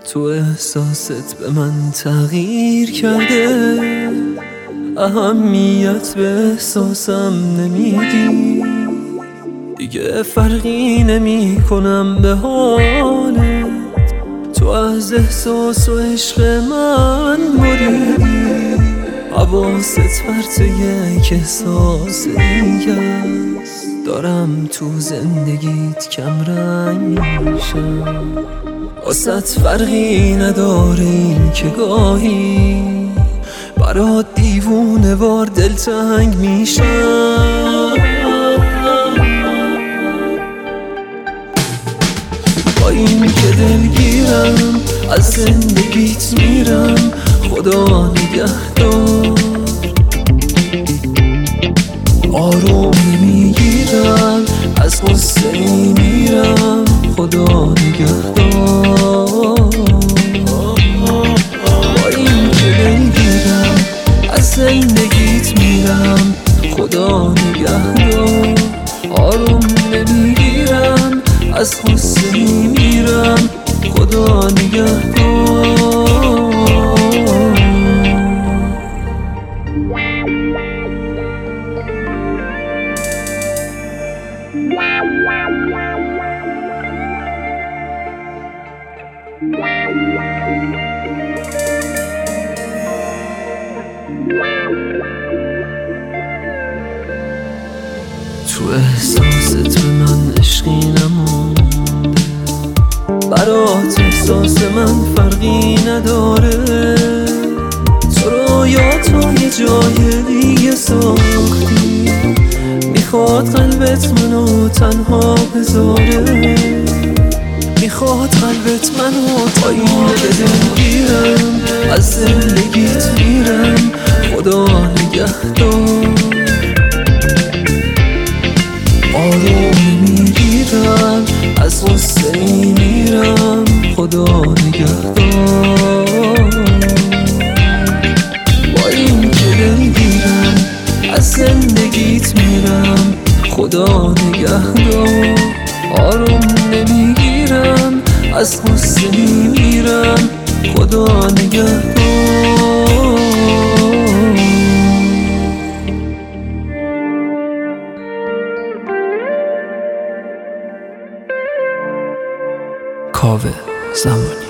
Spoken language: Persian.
تو احساست به من تغییر کرده، اهمیت به احساسم نمیدی، دیگه فرقی نمی کنم به حالت. تو از احساس و عشق من بریدی، حواست پرت یک احساس دیگه است. دارم تو زندگیت کم رنگ میشم، واسه فرقی نداره این که گاهی برات دیوونه وار دلتنگ میشم. با این که دلگیرم از زندگیت میرم، خدا نگهدار. آروم نمیگیرم از غصه میمیرم، خدا نگهدار. با این که دلگیرم از زندگیت میرم، خدا نگهدار. آروم نمیگیرم از غصه میمیرم، خدا نگهدار. تو احساست به من عشقی نمونده، برات احساس من فرقی نداره. تو رویاتو یه جای دیگه ساختی، میخواد قلبت منو تنها بذاره، میخواد قلبت منو پایین بدلگیرم. از زندگیت میرم، خدا نگهدار. آروم نمیگیرم از غصه میمیرم، خدا نگهدار. با این که دلگیرم از زندگیت میرم، خدا نگهدار. آروم نمیگیرم از غصه میمیرم، خدا نگهدار. کاوه زمانی.